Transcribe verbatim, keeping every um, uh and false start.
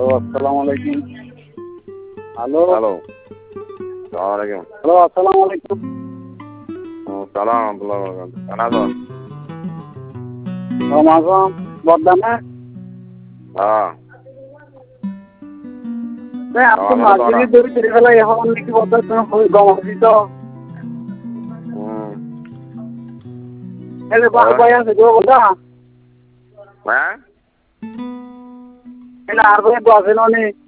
আসসালামু আলাইকুম। Hello hello সালাম আলাইকুম। হ্যালো আসসালামু আলাইকুম। সালাম আব্দুল্লাহ কেন রমাজন বর্দানা হ্যাঁ আপনি মাঝে ধরে চলে গেলে এখন নাকি বর্দার গমাছি তো হুম এলে ভাই আছে গো বর্দা হ্যাঁ এলে আর ভাই আছে না